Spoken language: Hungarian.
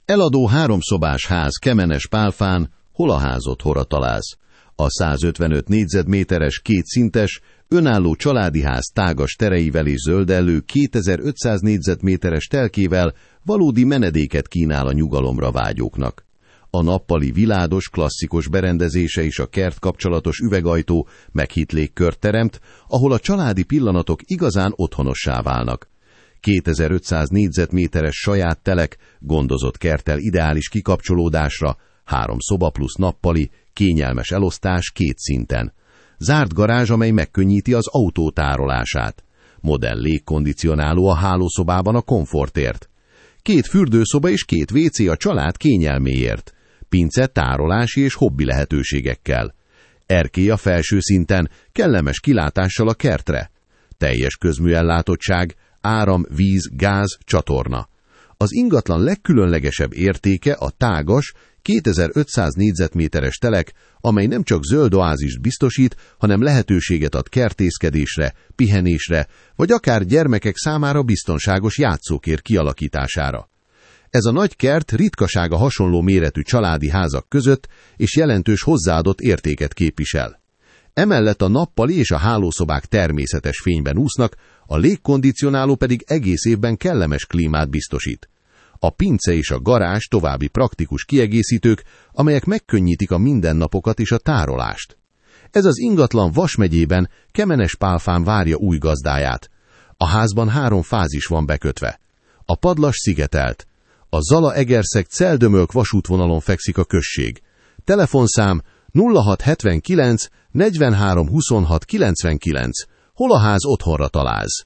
Eladó háromszobás ház Kemenes Pálfán, hol a ház otthonra találsz. A 155 négyzetméteres, kétszintes, önálló családi ház tágas tereivel és zöldellő 2500 négyzetméteres telkével valódi menedéket kínál a nyugalomra vágyóknak. A nappali viládos, klasszikus berendezése és a kert kapcsolatos üvegajtó meghitt légkört teremt, ahol a családi pillanatok igazán otthonossá válnak. 2500 négyzetméteres saját telek, gondozott kerttel ideális kikapcsolódásra, 3 szoba plusz nappali, kényelmes elosztás 2 szinten. Zárt garázs, amely megkönnyíti az autó tárolását. Modern légkondicionáló a hálószobában a komfortért. 2 fürdőszoba és 2 WC a család kényelméért. Pince, tárolási és hobbi lehetőségekkel. Erkély a felső szinten, kellemes kilátással a kertre. Teljes közműellátottság, áram, víz, gáz, csatorna. Az ingatlan legkülönlegesebb értéke a tágas, 2500 négyzetméteres telek, amely nem csak zöld oázist biztosít, hanem lehetőséget ad kertészkedésre, pihenésre, vagy akár gyermekek számára biztonságos játszókér kialakítására. Ez a nagy kert ritkaság a hasonló méretű családi házak között, és jelentős hozzáadott értéket képvisel. Emellett a nappali és a hálószobák természetes fényben úsznak, a légkondicionáló pedig egész évben kellemes klímát biztosít. A pince és a garázs további praktikus kiegészítők, amelyek megkönnyítik a mindennapokat és a tárolást. Ez az ingatlan Vas megyében, Kemenes Pálfán várja új gazdáját. A házban 3 fázis van bekötve. A padlas szigetelt. A Zala-Egerszeg-Celdömölk vasútvonalon fekszik a község. Telefonszám 0679 43 26 99. Hol a ház otthonra találsz.